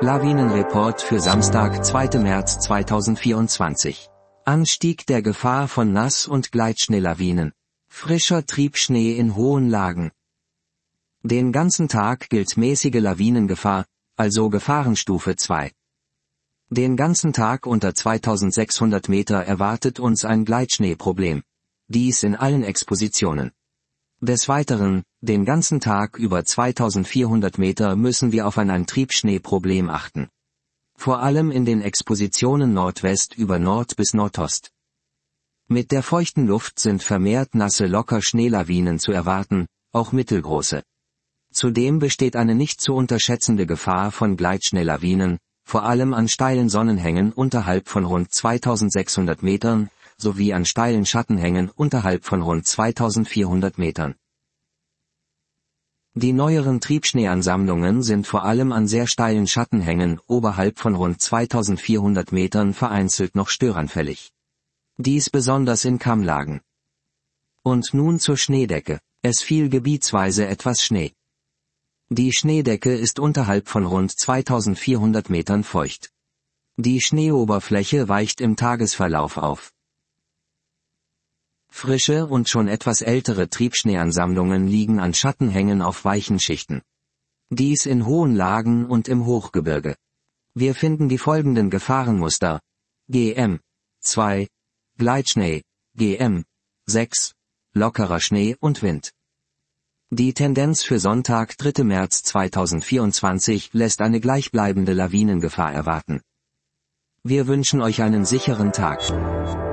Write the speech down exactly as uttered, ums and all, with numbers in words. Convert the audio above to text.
Lawinenreport für Samstag, zweiter März zweitausendvierundzwanzig. Anstieg der Gefahr von Nass- und Gleitschneelawinen. Frischer Triebschnee in hohen Lagen. Den ganzen Tag gilt mäßige Lawinengefahr, also Gefahrenstufe zwei. Den ganzen Tag unter zweitausendsechshundert Meter erwartet uns ein Gleitschneeproblem. Dies in allen Expositionen. Des Weiteren, den ganzen Tag über zweitausendvierhundert Meter müssen wir auf ein, ein Triebschneeproblem achten. Vor allem in den Expositionen Nordwest über Nord bis Nordost. Mit der feuchten Luft sind vermehrt nasse Locker-Schneelawinen zu erwarten, auch mittelgroße. Zudem besteht eine nicht zu unterschätzende Gefahr von Gleitschneelawinen, vor allem an steilen Sonnenhängen unterhalb von rund zweitausendsechshundert Metern, sowie an steilen Schattenhängen unterhalb von rund zweitausendvierhundert Metern. Die neueren Triebschneeansammlungen sind vor allem an sehr steilen Schattenhängen oberhalb von rund zweitausendvierhundert Metern vereinzelt noch störanfällig. Dies besonders in Kammlagen. Und nun zur Schneedecke. Es fiel gebietsweise etwas Schnee. Die Schneedecke ist unterhalb von rund zweitausendvierhundert Metern feucht. Die Schneeoberfläche weicht im Tagesverlauf auf. Frische und schon etwas ältere Triebschneeansammlungen liegen an Schattenhängen auf weichen Schichten. Dies in hohen Lagen und im Hochgebirge. Wir finden die folgenden Gefahrenmuster: G M zwei, Gleitschnee, G M sechs, lockerer Schnee und Wind. Die Tendenz für Sonntag, dritter März zweitausendvierundzwanzig, lässt eine gleichbleibende Lawinengefahr erwarten. Wir wünschen euch einen sicheren Tag.